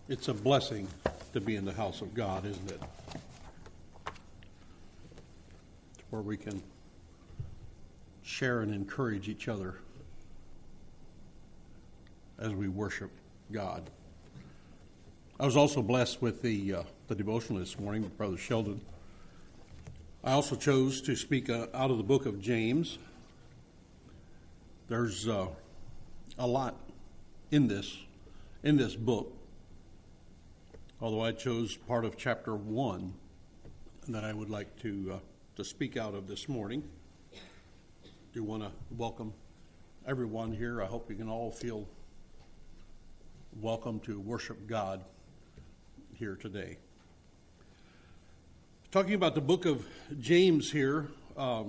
It's a blessing to be in the house of God, isn't it? It's where we can share and encourage each other as we worship God. I was also blessed with the devotional this morning with Brother Sheldon. I also chose to speak out of the book of James. There's a lot in this book, although I chose part of chapter 1 that I would like to speak out of this morning. I do want to welcome everyone here. I hope you can all feel welcome to worship God here today. Talking about the book of James here, I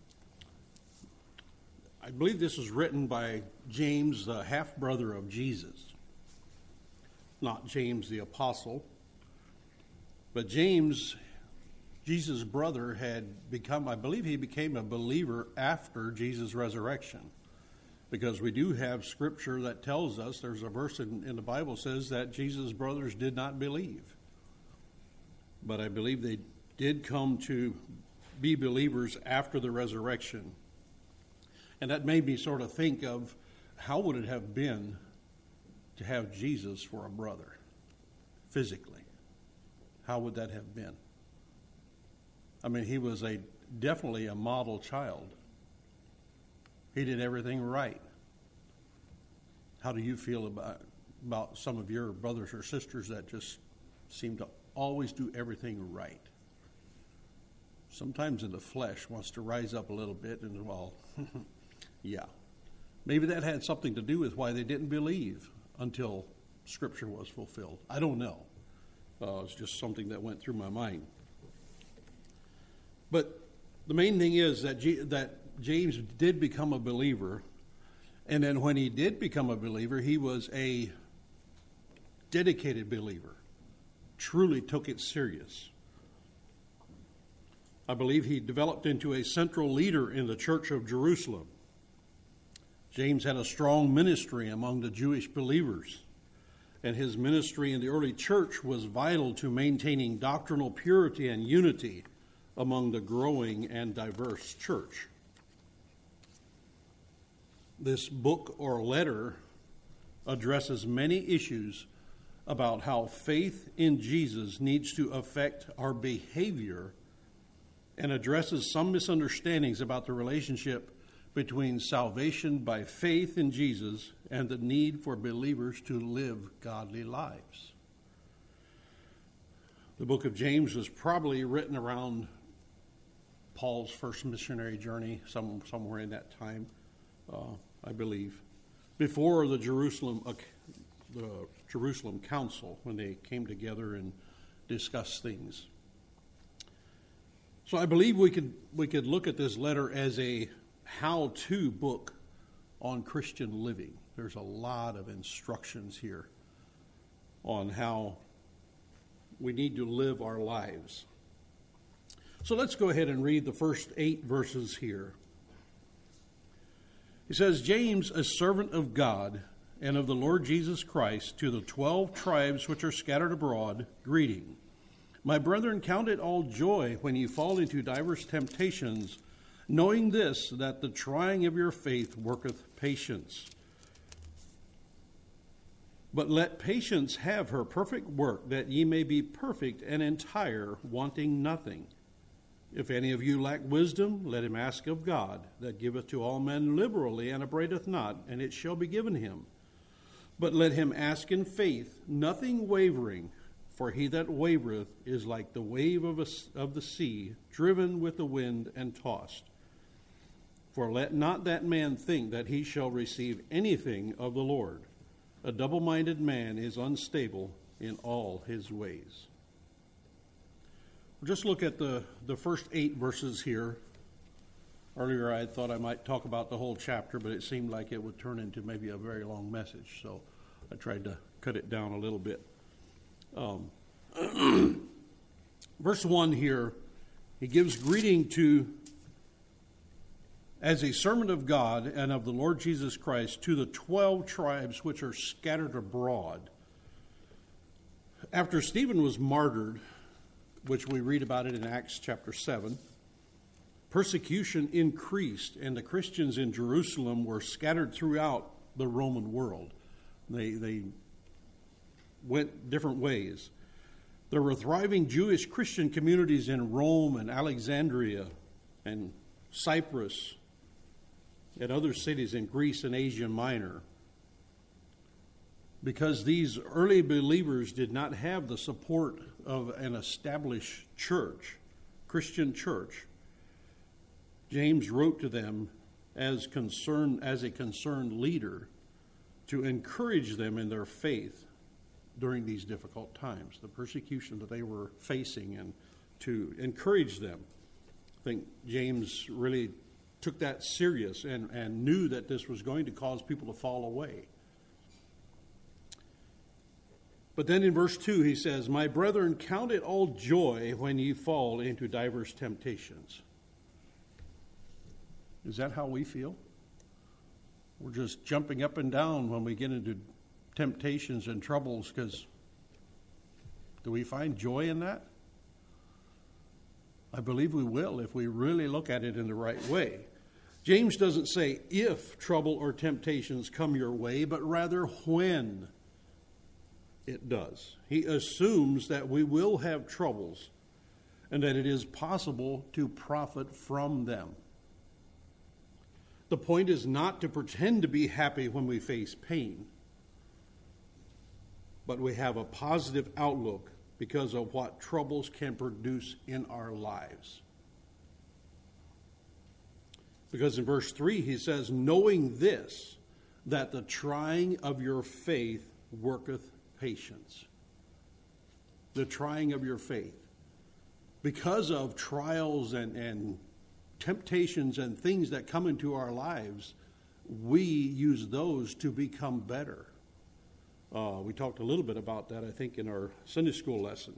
believe this was written by James, the half-brother of Jesus. Not James the apostle, but James, Jesus' brother, I believe he became a believer after Jesus' resurrection. Because we do have scripture that tells us, there's a verse in the Bible says that Jesus' brothers did not believe. But I believe they did come to be believers after the resurrection. And that made me sort of think of how would it have been to have Jesus for a brother, physically? How would that have been? I mean, he was definitely a model child. He did everything right. How do you feel about some of your brothers or sisters that just seem to always do everything right? Sometimes in the flesh wants to rise up a little bit and, well, yeah. Maybe that had something to do with why they didn't believe until Scripture was fulfilled. I don't know. It's just something that went through my mind. But the main thing is that James did become a believer, and then when he did become a believer, he was a dedicated believer, truly took it serious. I believe he developed into a central leader in the Church of Jerusalem. James had a strong ministry among the Jewish believers, and his ministry in the early church was vital to maintaining doctrinal purity and unity among the growing and diverse church. This book or letter addresses many issues about how faith in Jesus needs to affect our behavior and addresses some misunderstandings about the relationship between salvation by faith in Jesus and the need for believers to live godly lives. The book of James was probably written around Paul's first missionary journey, somewhere in that time, I believe, before the Jerusalem Council, when they came together and discussed things. So I believe we could look at this letter as a how-to book on Christian living. There's a lot of instructions here on how we need to live our lives. So let's go ahead and read the first 8 verses here. He says, James, a servant of God and of the Lord Jesus Christ, to the 12 tribes which are scattered abroad, greeting. My brethren, count it all joy when you fall into diverse temptations, knowing this, that the trying of your faith worketh patience. But let patience have her perfect work, that ye may be perfect and entire, wanting nothing. If any of you lack wisdom, let him ask of God, that giveth to all men liberally and upbraideth not, and it shall be given him. But let him ask in faith, nothing wavering, for he that wavereth is like the wave of the sea, driven with the wind and tossed. For let not that man think that he shall receive anything of the Lord. A double-minded man is unstable in all his ways. We'll just look at the first 8 verses here. Earlier I thought I might talk about the whole chapter, but it seemed like it would turn into maybe a very long message, so I tried to cut it down a little bit. Verse 1 here, he gives greeting to, as a servant of God and of the Lord Jesus Christ, to the 12 tribes which are scattered abroad. After Stephen was martyred, which we read about it in Acts chapter 7, persecution increased, and the Christians in Jerusalem were scattered throughout the Roman world. They went different ways. There were thriving Jewish Christian communities in Rome and Alexandria and Cyprus and other cities in Greece and Asia Minor. Because these early believers did not have the support of an established church, Christian church, James wrote to them as a concerned leader to encourage them in their faith during these difficult times, the persecution that they were facing, and to encourage them. I think James really took that serious and knew that this was going to cause people to fall away. But then in verse 2 he says, "My brethren, count it all joy when ye fall into diverse temptations." Is that how we feel? We're just jumping up and down when we get into temptations and troubles, because do we find joy in that? I believe we will if we really look at it in the right way. James doesn't say if trouble or temptations come your way, but rather when it does. He assumes that we will have troubles and that it is possible to profit from them. The point is not to pretend to be happy when we face pain, but we have a positive outlook because of what troubles can produce in our lives. Because in verse 3 he says, "Knowing this, that the trying of your faith worketh patience." The trying of your faith. Because of trials and temptations and things that come into our lives, we use those to become better. We talked a little bit about that, I think, in our Sunday school lesson.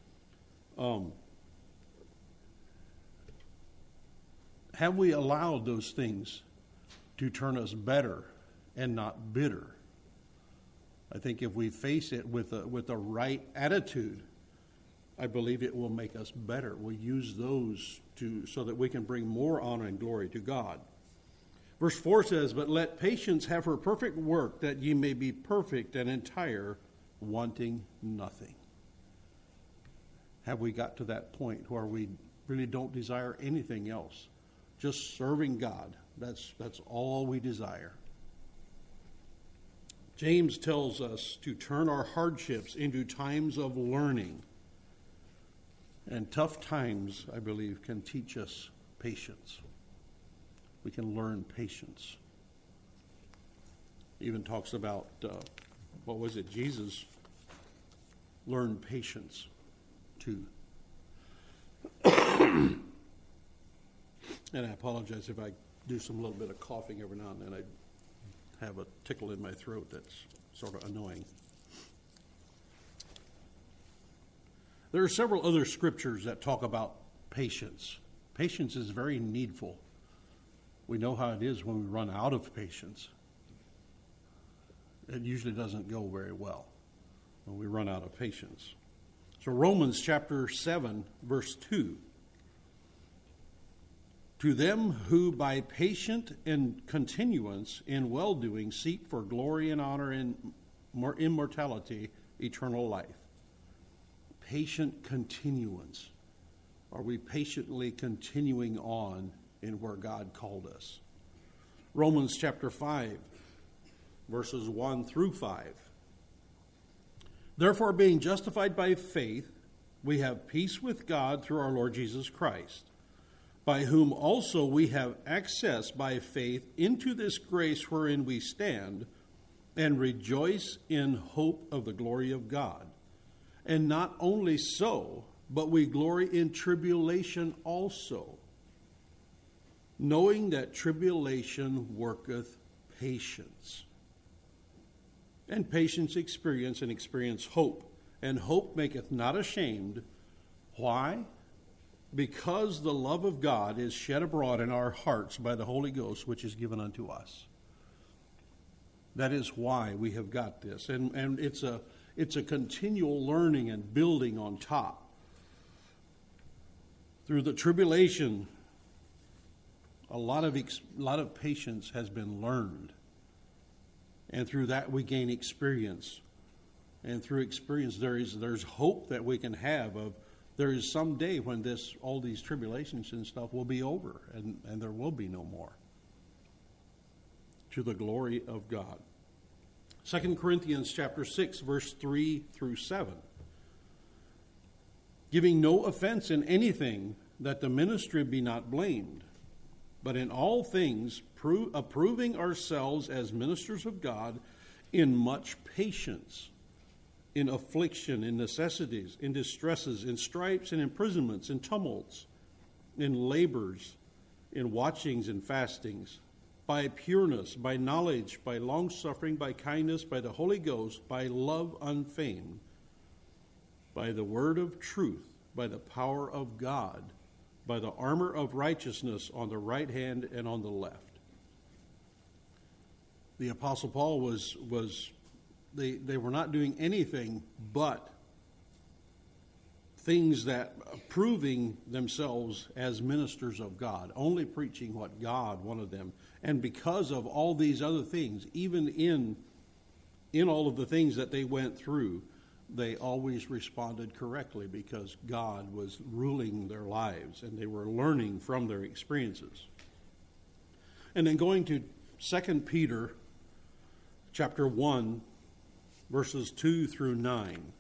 Have we allowed those things to turn us better and not bitter? I think if we face it with the right attitude, I believe it will make us better. We'll use those so that we can bring more honor and glory to God. Verse 4 says, "But let patience have her perfect work, that ye may be perfect and entire, wanting nothing." Have we got to that point where we really don't desire anything else? Just serving God. That's all we desire. James tells us to turn our hardships into times of learning. And tough times, I believe, can teach us patience. We can learn patience. Even talks about, Jesus learned patience too. And I apologize if I do some little bit of coughing every now and then. I have a tickle in my throat that's sort of annoying. There are several other scriptures that talk about patience. Patience is very needful. We know how it is when we run out of patience. It usually doesn't go very well when we run out of patience. So Romans chapter 7, verse 2. "To them who by patient and continuance in well-doing seek for glory and honor and immortality, eternal life." Patient continuance. Are we patiently continuing on in where God called us? Romans chapter 5, verses 1 through 5. "Therefore, being justified by faith, we have peace with God through our Lord Jesus Christ, by whom also we have access by faith into this grace wherein we stand, and rejoice in hope of the glory of God. And not only so, but we glory in tribulation also, knowing that tribulation worketh patience. And patience experience, and experience hope. And hope maketh not ashamed." Why? "Because the love of God is shed abroad in our hearts by the Holy Ghost, which is given unto us." That is why we have got this. And it's It's a continual learning and building on top. Through the tribulation, a lot of patience has been learned. And through that we gain experience. And through experience there's hope that we can have of there is some day when all these tribulations and stuff will be over and there will be no more. To the glory of God. 2 Corinthians chapter 6, verse 3 through 7. Giving no offense in anything, that the ministry be not blamed, but in all things approving ourselves as ministers of God in much patience, in affliction, in necessities, in distresses, in stripes, in imprisonments, in tumults, in labors, in watchings and fastings, by pureness, by knowledge, by longsuffering, by kindness, by the Holy Ghost, by love unfeigned, by the word of truth, by the power of God, by the armor of righteousness on the right hand and on the left. The Apostle Paul they were not doing anything but things that proving themselves as ministers of God, only preaching what God wanted them. And because of all these other things, even in all of the things that they went through, they always responded correctly because God was ruling their lives and they were learning from their experiences. And then going to 2 Peter chapter 1, verses 2 through 9.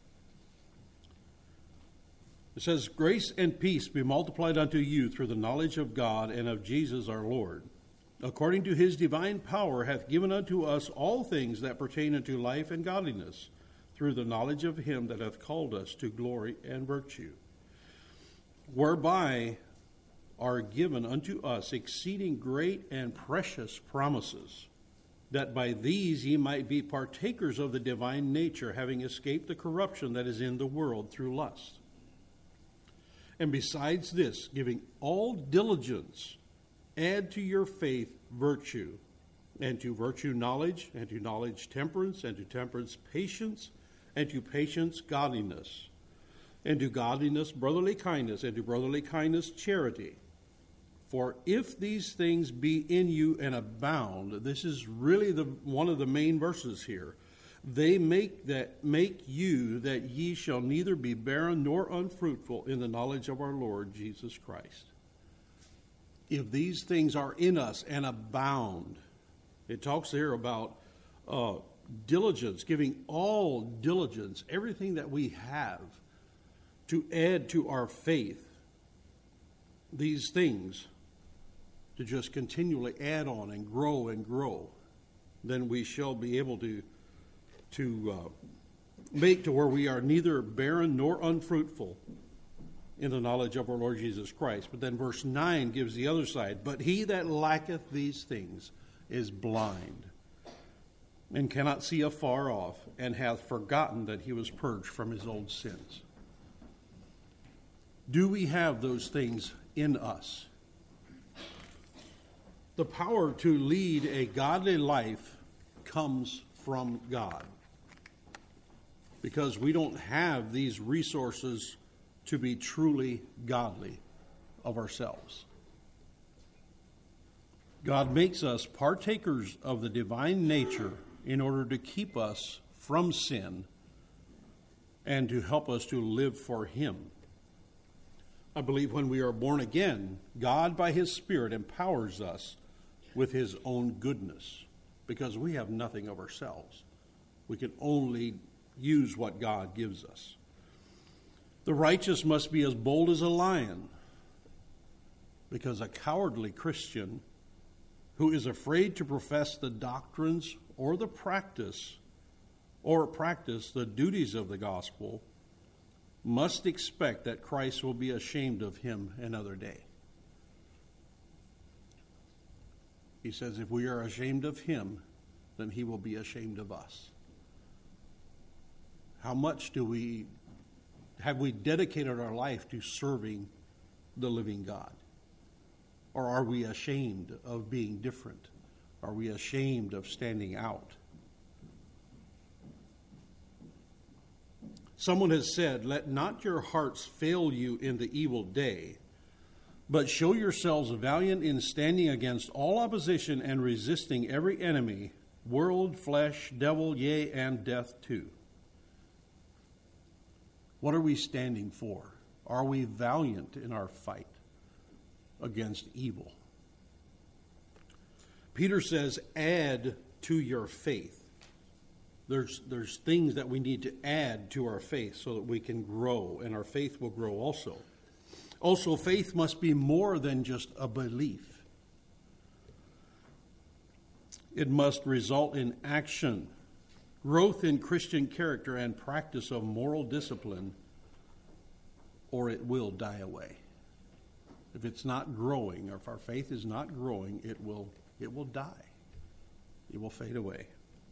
It says, "Grace and peace be multiplied unto you through the knowledge of God and of Jesus our Lord, according to his divine power hath given unto us all things that pertain unto life and godliness, through the knowledge of him that hath called us to glory and virtue, whereby are given unto us exceeding great and precious promises, that by these ye might be partakers of the divine nature, having escaped the corruption that is in the world through lust. And besides this, giving all diligence, add to your faith virtue, and to virtue knowledge, and to knowledge temperance, and to temperance patience, and to patience godliness, and to godliness brotherly kindness, and to brotherly kindness charity. For if these things be in you and abound," this is really one of the main verses here, "they make you that ye shall neither be barren nor unfruitful in the knowledge of our Lord Jesus Christ." If these things are in us and abound, it talks here about diligence, giving all diligence, everything that we have, to add to our faith, these things, to just continually add on and grow, then we shall be able to make to where we are neither barren nor unfruitful in the knowledge of our Lord Jesus Christ. But then verse 9 gives the other side. "But he that lacketh these things is blind, and cannot see afar off, and hath forgotten that he was purged from his old sins." Do we have those things in us? The power to lead a godly life comes from God, because we don't have these resources to be truly godly of ourselves. God makes us partakers of the divine nature in order to keep us from sin and to help us to live for him. I believe when we are born again, God by his Spirit empowers us with his own goodness, because we have nothing of ourselves. We can only use what God gives us. The righteous must be as bold as a lion, because a cowardly Christian who is afraid to profess the doctrines or practice the duties of the gospel must expect that Christ will be ashamed of him another day. He says if we are ashamed of him, then he will be ashamed of us. How much have we dedicated our life to serving the living God? Or are we ashamed of being different? Are we ashamed of standing out? Someone has said, "Let not your hearts fail you in the evil day, but show yourselves valiant in standing against all opposition and resisting every enemy, world, flesh, devil, yea, and death too." What are we standing for? Are we valiant in our fight against evil? Peter says, add to your faith. There's things that we need to add to our faith so that we can grow, and our faith will grow also. Also, faith must be more than just a belief. It must result in action, growth in Christian character, and practice of moral discipline, or it will die away. If it's not growing, or if our faith is not growing, it will die. It will fade away.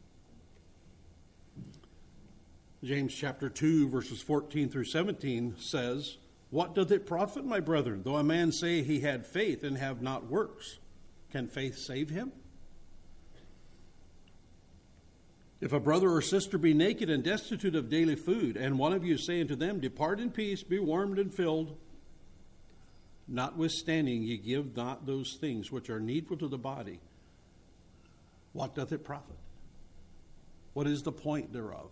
James chapter 2, verses 14 through 17 says, "What doth it profit, my brethren, though a man say he had faith and have not works? Can faith save him? If a brother or sister be naked and destitute of daily food, and one of you say unto them, Depart in peace, be warmed and filled, notwithstanding ye give not those things which are needful to the body, what doth it profit? What is the point thereof?"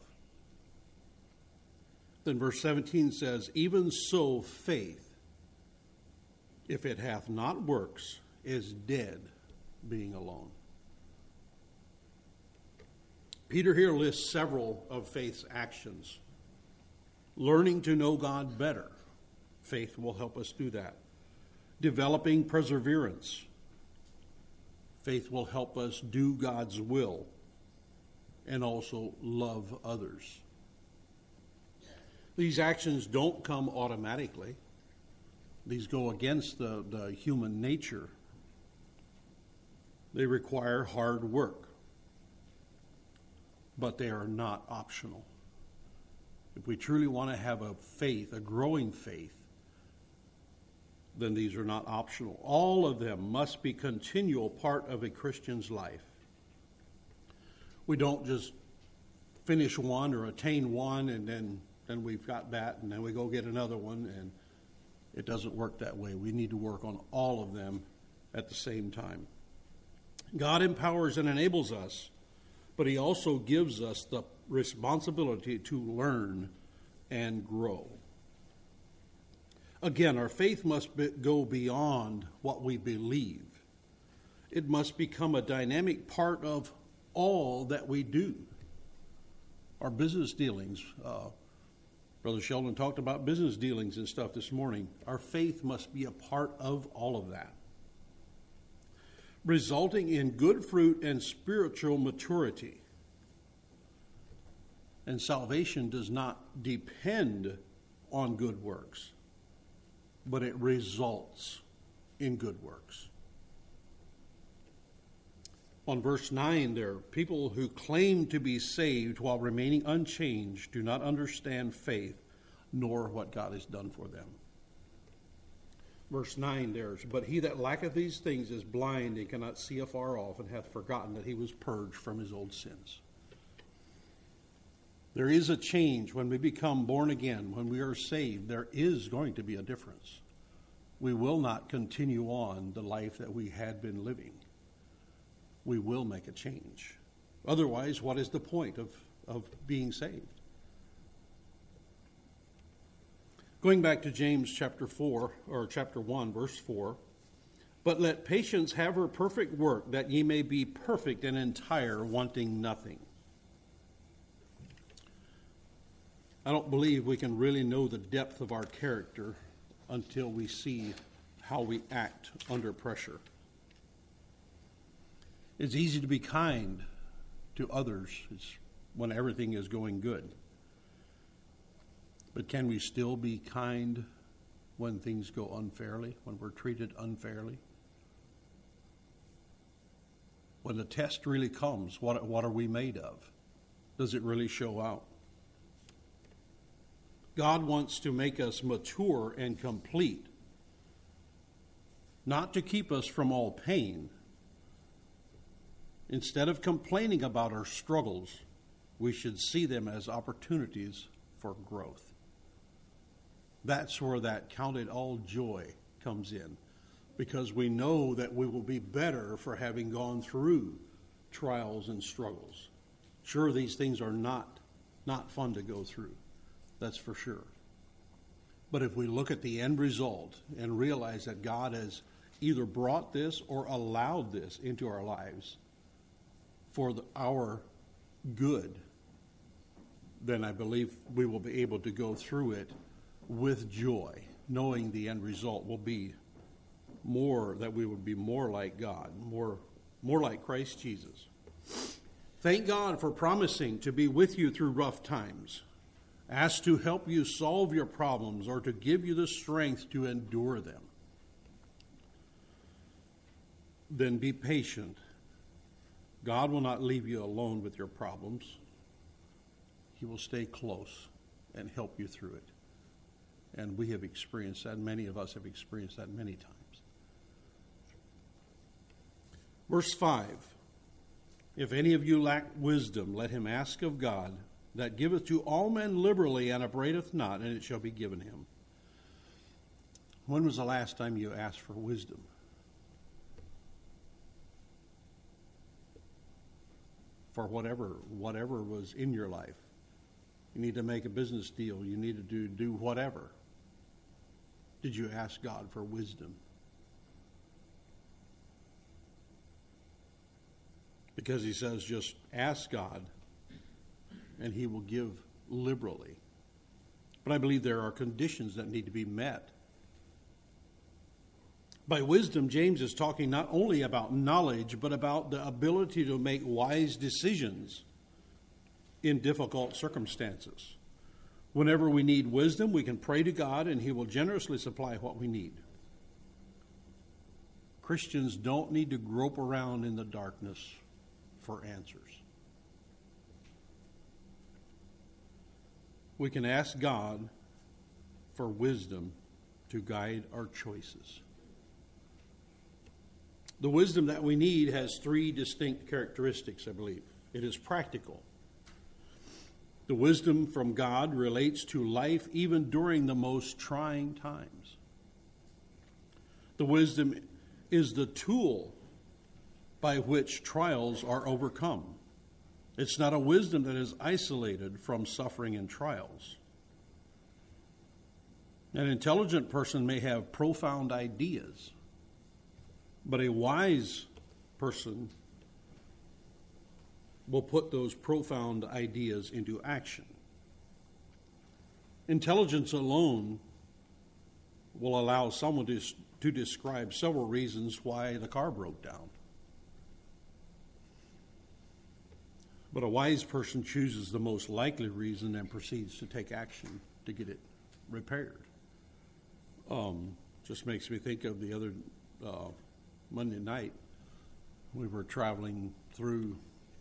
Then verse 17 says, "Even so faith, if it hath not works, is dead, being alone." Peter here lists several of faith's actions. Learning to know God better. Faith will help us do that. Developing perseverance. Faith will help us do God's will and also love others. These actions don't come automatically. These go against the human nature. They require hard work, but they are not optional. If we truly want to have a faith, a growing faith, then these are not optional. All of them must be continual part of a Christian's life. We don't just finish one or attain one and then we've got that and then we go get another one, and it doesn't work that way. We need to work on all of them at the same time. God empowers and enables us, but he also gives us the responsibility to learn and grow. Again, our faith must go beyond what we believe. It must become a dynamic part of all that we do. Our business dealings, Brother Sheldon talked about business dealings and stuff this morning. Our faith must be a part of all of that, resulting in good fruit and spiritual maturity. And salvation does not depend on good works, but it results in good works. On verse 9 there, people who claim to be saved while remaining unchanged do not understand faith, nor what God has done for them. Verse 9 there, "But he that lacketh these things is blind and cannot see afar off, and hath forgotten that he was purged from his old sins." There is a change when we become born again, when we are saved. There is going to be a difference. We will not continue on the life that we had been living. We will make a change. Otherwise, what is the point of being saved? Going back to James chapter 4, or chapter 1, verse 4, "But let patience have her perfect work, that ye may be perfect and entire, wanting nothing." I don't believe we can really know the depth of our character until we see how we act under pressure. It's easy to be kind to others when everything is going good. But can we still be kind when things go unfairly, when we're treated unfairly? When the test really comes, what are we made of? Does it really show out? God wants to make us mature and complete, not to keep us from all pain. Instead of complaining about our struggles, we should see them as opportunities for growth. That's where that count it all joy comes in, because we know that we will be better for having gone through trials and struggles. Sure, these things are not fun to go through. That's for sure. But if we look at the end result and realize that God has either brought this or allowed this into our lives for our good, then I believe we will be able to go through it with joy, knowing the end result will be that we would be more like God, more like Christ Jesus. Thank God for promising to be with you through rough times. Ask to help you solve your problems or to give you the strength to endure them. Then be patient. God will not leave you alone with your problems. He will stay close and help you through it. And we have experienced that. Many of us have experienced that many times. Verse 5. If any of you lack wisdom, let him ask of God, that giveth to all men liberally and upbraideth not, and it shall be given him. When was the last time you asked for wisdom? For whatever was in your life. You need to make a business deal. You need to do whatever. Did you ask God for wisdom? Because he says just ask God and he will give liberally. But I believe there are conditions that need to be met. By wisdom, James is talking not only about knowledge, but about the ability to make wise decisions in difficult circumstances. Whenever we need wisdom, we can pray to God and he will generously supply what we need. Christians don't need to grope around in the darkness for answers. We can ask God for wisdom to guide our choices. The wisdom that we need has three distinct characteristics, I believe. It is practical. The wisdom from God relates to life even during the most trying times. The wisdom is the tool by which trials are overcome. It's not a wisdom that is isolated from suffering and trials. An intelligent person may have profound ideas, but a wise person will put those profound ideas into action. Intelligence alone will allow someone to describe several reasons why the car broke down. But a wise person chooses the most likely reason and proceeds to take action to get it repaired. Just makes me think of the other Monday night. We were traveling through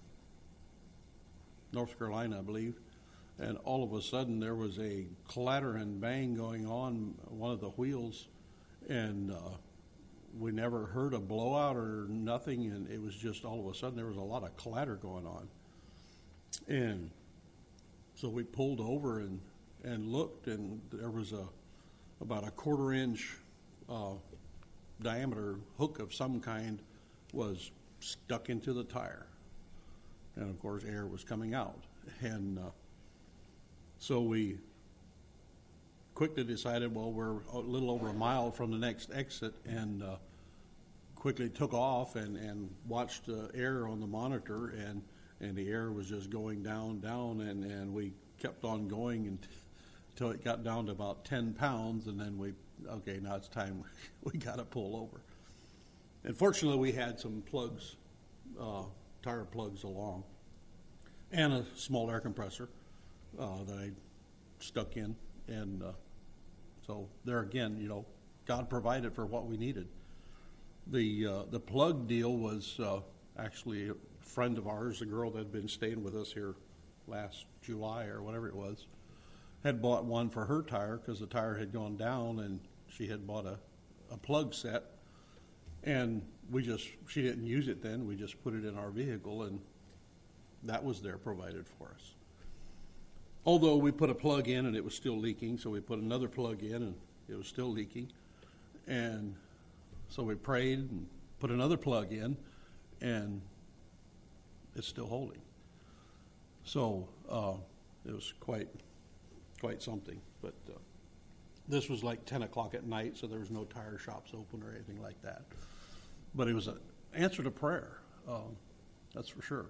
North Carolina, I believe, and all of a sudden there was a clatter and bang going on one of the wheels, and we never heard a blowout or nothing, and it was just all of a sudden there was a lot of clatter going on. And so we pulled over and looked, and there was about a 1/4 inch diameter hook of some kind was stuck into the tire. And of course air was coming out. And so we quickly decided, well, we're a little over a mile from the next exit, and quickly took off and watched air on the monitor, and the air was just going down, and we kept on going until it got down to about 10 pounds, and then okay, now it's time, we got to pull over. And fortunately, we had some plugs, tire plugs along, and a small air compressor that I stuck in, and so there again, God provided for what we needed. The plug deal was actually a friend of ours, a girl that had been staying with us here last July or whatever it was, had bought one for her tire because the tire had gone down, and she had bought a plug set, and she didn't use it then. We just put it in our vehicle, and that was there provided for us. Although we put a plug in and it was still leaking, so we put another plug in and it was still leaking. And so we prayed and put another plug in, and it's still holding. So it was quite something. But this was like 10 o'clock at night, so there was no tire shops open or anything like that. But it was an answer to prayer, that's for sure.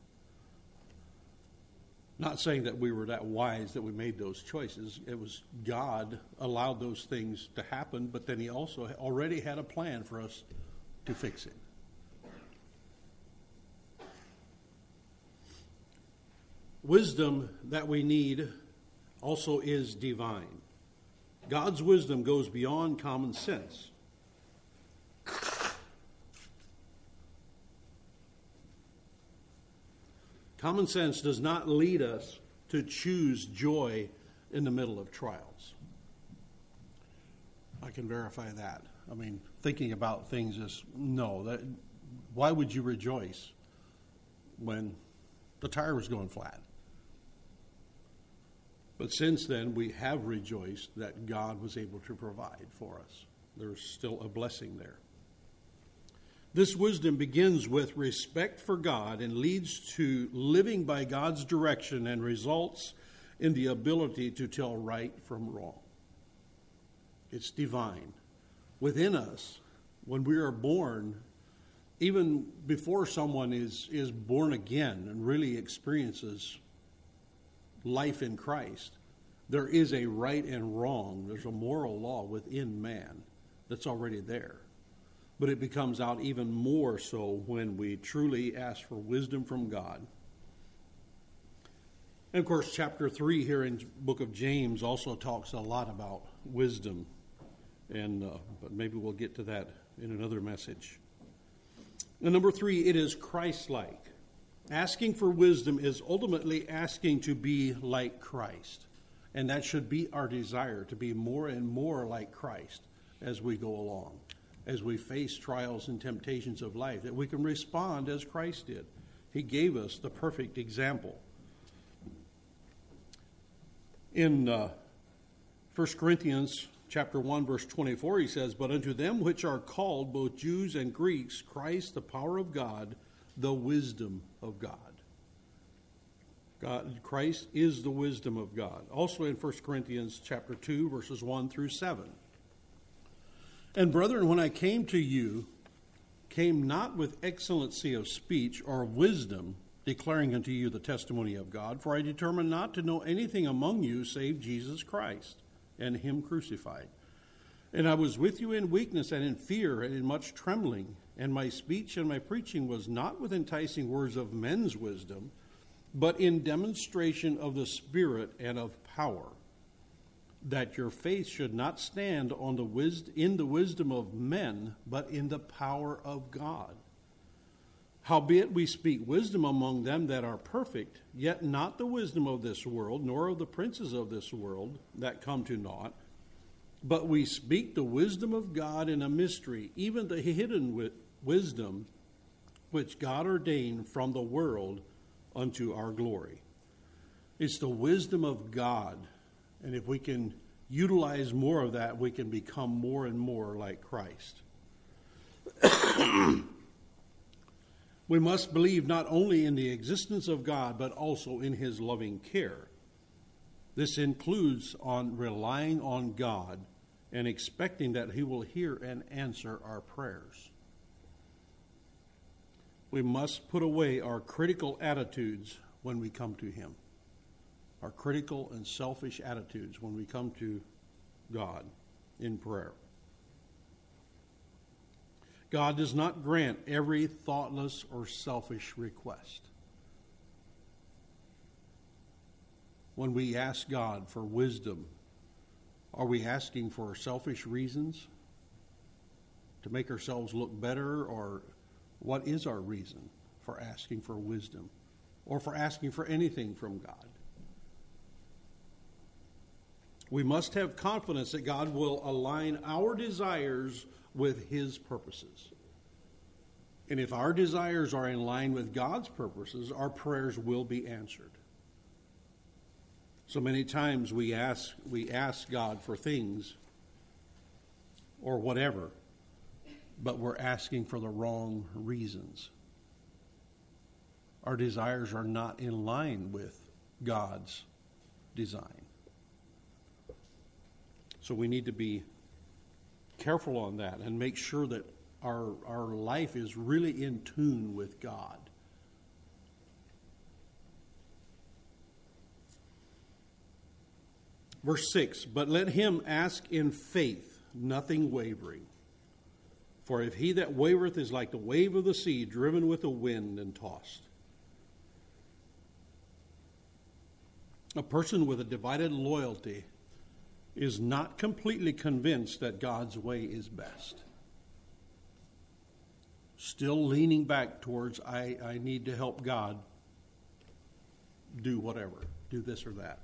Not saying that we were that wise that we made those choices. It was God allowed those things to happen, but then he also already had a plan for us to fix it. Wisdom that we need also is divine. God's wisdom goes beyond common sense. Common sense does not lead us to choose joy in the middle of trials. I can verify that. I mean, thinking about things is, why would you rejoice when the tire was going flat? But since then, we have rejoiced that God was able to provide for us. There's still a blessing there. This wisdom begins with respect for God and leads to living by God's direction and results in the ability to tell right from wrong. It's divine. Within us, when we are born, even before someone is born again and really experiences life in Christ, there is a right and wrong. There's a moral law within man that's already there. But it becomes out even more so when we truly ask for wisdom from God. And of course, chapter 3 here in the book of James also talks a lot about wisdom. But maybe we'll get to that in another message. And number 3, it is Christ-like. Asking for wisdom is ultimately asking to be like Christ. And that should be our desire, to be more and more like Christ as we go along, as we face trials and temptations of life, that we can respond as Christ did. He gave us the perfect example. In 1 Corinthians chapter 1, verse 24, he says, "But unto them which are called, both Jews and Greeks, Christ, the power of God, the wisdom of God." Christ is the wisdom of God. Also in 1 Corinthians chapter 2, verses 1 through 7. "And brethren, when I came to you, came not with excellency of speech or of wisdom, declaring unto you the testimony of God, for I determined not to know anything among you save Jesus Christ, and him crucified. And I was with you in weakness and in fear and in much trembling, and my speech and my preaching was not with enticing words of men's wisdom, but in demonstration of the Spirit and of power, that your faith should not stand on in the wisdom of men, but in the power of God. Howbeit we speak wisdom among them that are perfect, yet not the wisdom of this world, nor of the princes of this world that come to naught. But we speak the wisdom of God in a mystery, even the hidden wisdom which God ordained from the world unto our glory." It's the wisdom of God. And if we can utilize more of that, we can become more and more like Christ. We must believe not only in the existence of God, but also in his loving care. This includes on relying on God and expecting that he will hear and answer our prayers. We must put away our critical attitudes when we come to him. Our critical and selfish attitudes when we come to God in prayer. God does not grant every thoughtless or selfish request. When we ask God for wisdom, are we asking for selfish reasons to make ourselves look better, or what is our reason for asking for wisdom or for asking for anything from God? We must have confidence that God will align our desires with his purposes. And if our desires are in line with God's purposes, our prayers will be answered. So many times we ask God for things or whatever, but we're asking for the wrong reasons. Our desires are not in line with God's design. So we need to be careful on that and make sure that our life is really in tune with God. Verse 6, but let him ask in faith, nothing wavering. For if he that wavereth is like the wave of the sea, driven with the wind and tossed. A person with a divided loyalty is not completely convinced that God's way is best. Still leaning back towards, I need to help God do whatever, do this or that.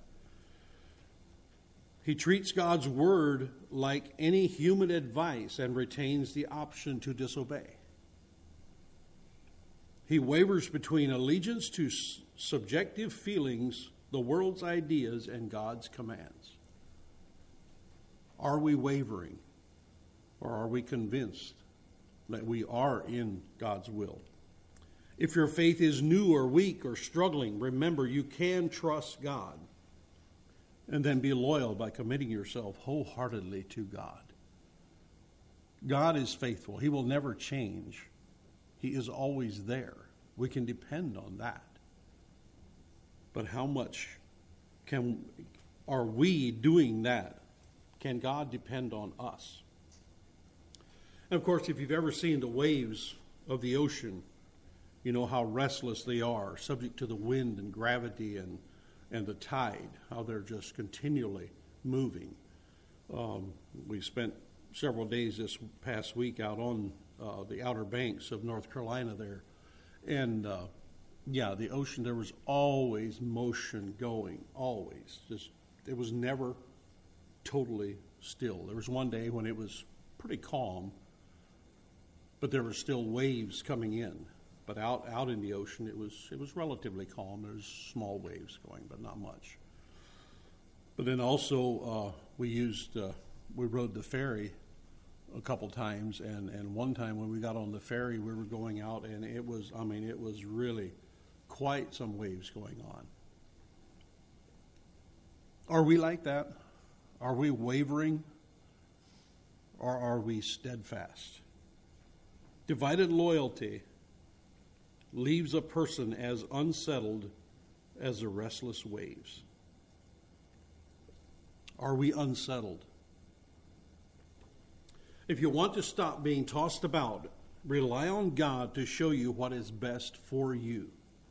He treats God's word like any human advice and retains the option to disobey. He wavers between allegiance to subjective feelings, the world's ideas, and God's commands. Are we wavering, or are we convinced that we are in God's will? If your faith is new or weak or struggling, remember you can trust God and then be loyal by committing yourself wholeheartedly to God. God is faithful. He will never change. He is always there. We can depend on that. But how much are we doing that? Can God depend on us? And of course, if you've ever seen the waves of the ocean, you know how restless they are, subject to the wind and gravity and the tide, how they're just continually moving. We spent several days this past week out on the Outer Banks of North Carolina there. And the ocean, there was always motion going, always. It was never totally still. There was one day when it was pretty calm, but there were still waves coming in. But out in the ocean, it was relatively calm. There's small waves going, but not much. But then also we rode the ferry a couple times, and one time when we got on the ferry, we were going out, and it was really quite some waves going on. Are we like that? Are we wavering, or are we steadfast? Divided loyalty leaves a person as unsettled as the restless waves. Are we unsettled? If you want to stop being tossed about, rely on God to show you what is best for you.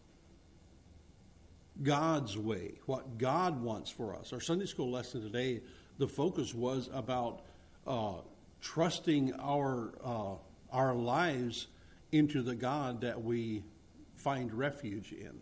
God's way, what God wants for us. Our Sunday school lesson today, the focus was about trusting our lives into the God that we find refuge in.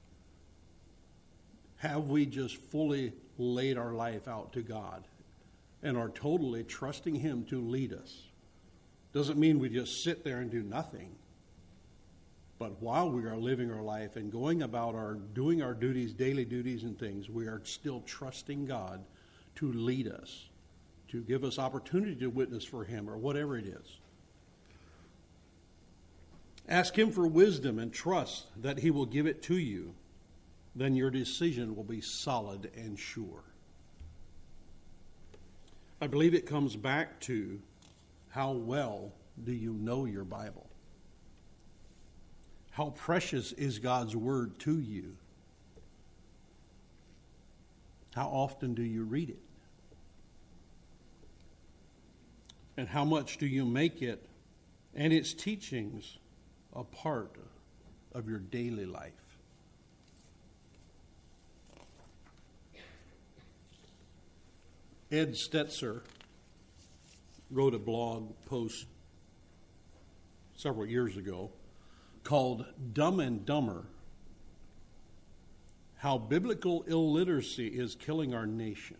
Have we just fully laid our life out to God and are totally trusting Him to lead us? Doesn't mean we just sit there and do nothing. But while we are living our life and going about doing our duties, daily duties and things, we are still trusting God to lead us, to give us opportunity to witness for Him or whatever it is. Ask Him for wisdom and trust that He will give it to you. Then your decision will be solid and sure. I believe it comes back to how well do you know your Bible? How precious is God's Word to you? How often do you read it? And how much do you make it and its teachings a part of your daily life? Ed Stetzer wrote a blog post several years ago called Dumb and Dumber: How Biblical Illiteracy is Killing Our Nation.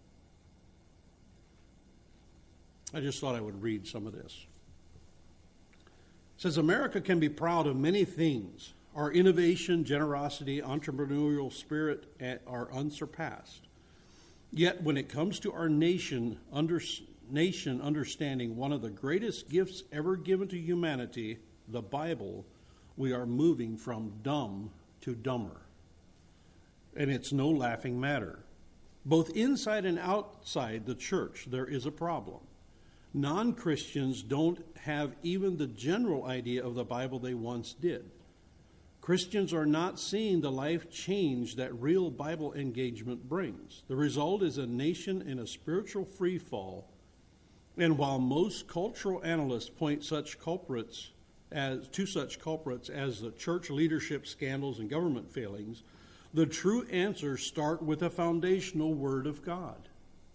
I just thought I would read some of this. It says, America can be proud of many things. Our innovation, generosity, entrepreneurial spirit are unsurpassed. Yet when it comes to our nation understanding one of the greatest gifts ever given to humanity, the Bible, we are moving from dumb to dumber. And it's no laughing matter. Both inside and outside the church, there is a problem. Non-Christians don't have even the general idea of the Bible they once did. Christians are not seeing the life change that real Bible engagement brings. The result is a nation in a spiritual free fall. And while most cultural analysts point to such culprits as the church leadership scandals and government failings, the true answers start with the foundational Word of God.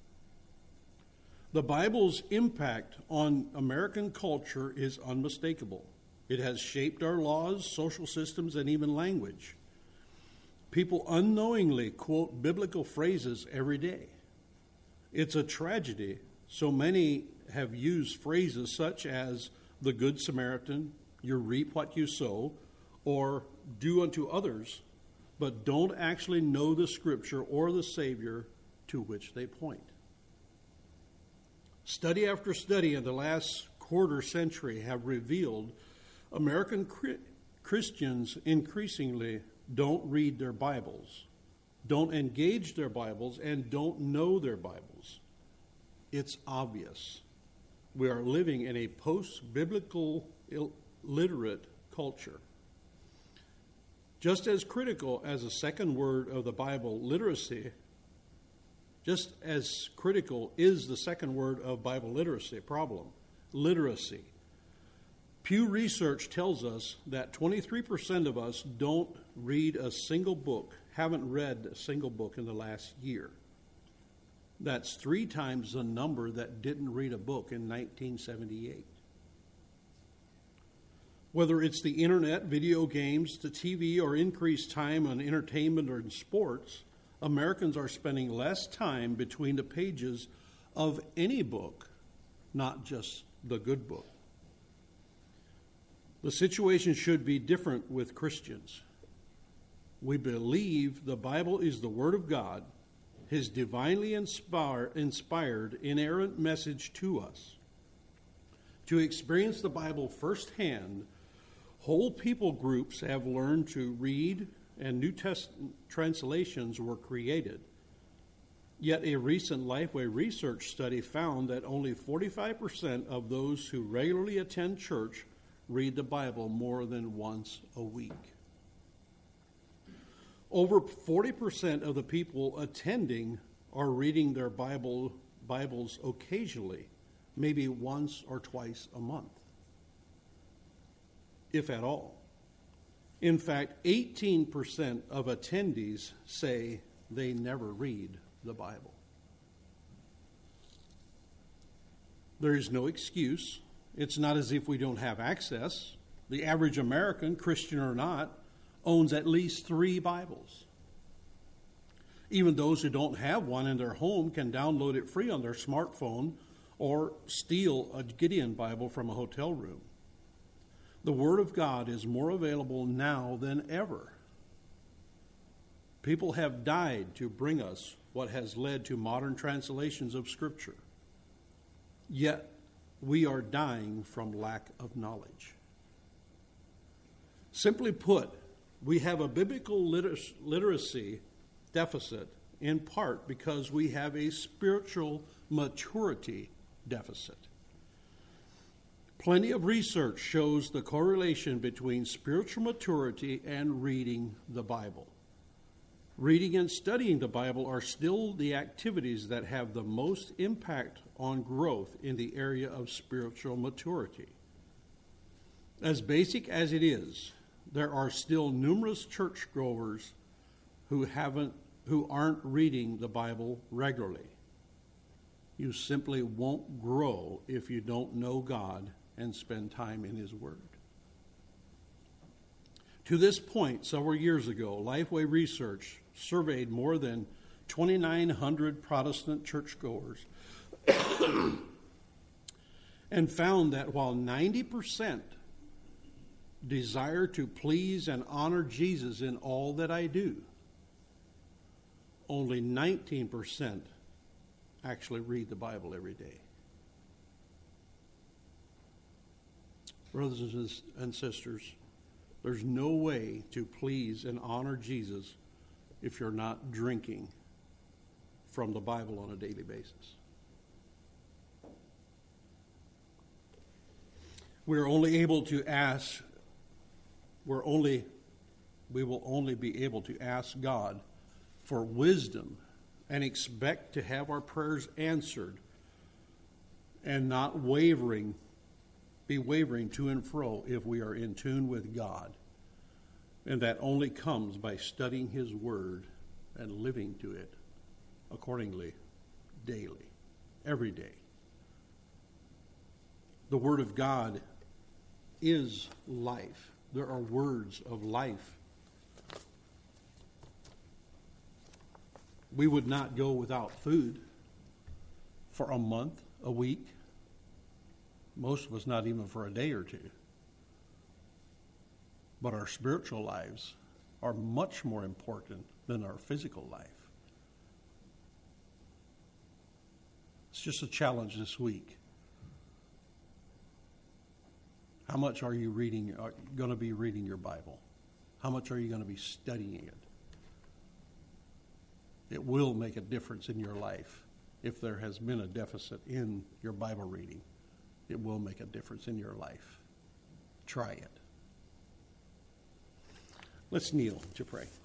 The Bible's impact on American culture is unmistakable. It has shaped our laws, social systems, and even language. People unknowingly quote biblical phrases every day. It's a tragedy. So many have used phrases such as the Good Samaritan, you reap what you sow, or do unto others, but don't actually know the Scripture or the Savior to which they point. Study after study in the last quarter century have revealed American Christians increasingly don't read their Bibles, don't engage their Bibles, and don't know their Bibles. It's obvious. We are living in a post-biblical literate culture. Just as critical as the second word of the Bible, literacy, just as critical is the second word of Bible literacy problem, literacy. Pew Research tells us that 23% of us don't read a single book, haven't read a single book in the last year. That's 3 times the number that didn't read a book in 1978. Whether it's the internet, video games, the TV, or increased time on entertainment or in sports, Americans are spending less time between the pages of any book, not just the good book. The situation should be different with Christians. We believe the Bible is the Word of God, His divinely inspired, inerrant message to us. To experience the Bible firsthand, whole people groups have learned to read, and New Testament translations were created. Yet a recent Lifeway research study found that only 45% of those who regularly attend church read the Bible more than once a week. Over 40% of the people attending are reading their Bibles occasionally, maybe once or twice a month, if at all. In fact, 18% of attendees say they never read the Bible. There is no excuse. It's not as if we don't have access. The average American, Christian or not, owns at least 3 Bibles. Even those who don't have one in their home can download it free on their smartphone or steal a Gideon Bible from a hotel room. The Word of God is more available now than ever. People have died to bring us what has led to modern translations of Scripture. Yet, we are dying from lack of knowledge. Simply put, we have a biblical literacy deficit in part because we have a spiritual maturity deficit. Plenty of research shows the correlation between spiritual maturity and reading the Bible. Reading and studying the Bible are still the activities that have the most impact on growth in the area of spiritual maturity. As basic as it is, there are still numerous churchgoers who aren't reading the Bible regularly. You simply won't grow if you don't know God and spend time in His Word. To this point, several years ago, Lifeway Research surveyed more than 2,900 Protestant churchgoers and found that while 90% desire to please and honor Jesus in all that I do. Only 19% actually read the Bible every day. Brothers and sisters, there's no way to please and honor Jesus if you're not drinking from the Bible on a daily basis. We will only be able to ask God for wisdom and expect to have our prayers answered and not be wavering to and fro if we are in tune with God. And that only comes by studying His Word and living to it accordingly daily, every day. The Word of God is life. There are words of life. We would not go without food for a month, a week. Most of us not even for a day or two. But our spiritual lives are much more important than our physical life. It's just a challenge this week. How much are you going to be reading your Bible? How much are you going to be studying it? It will make a difference in your life. If there has been a deficit in your Bible reading, it will make a difference in your life. Try it. Let's kneel to pray.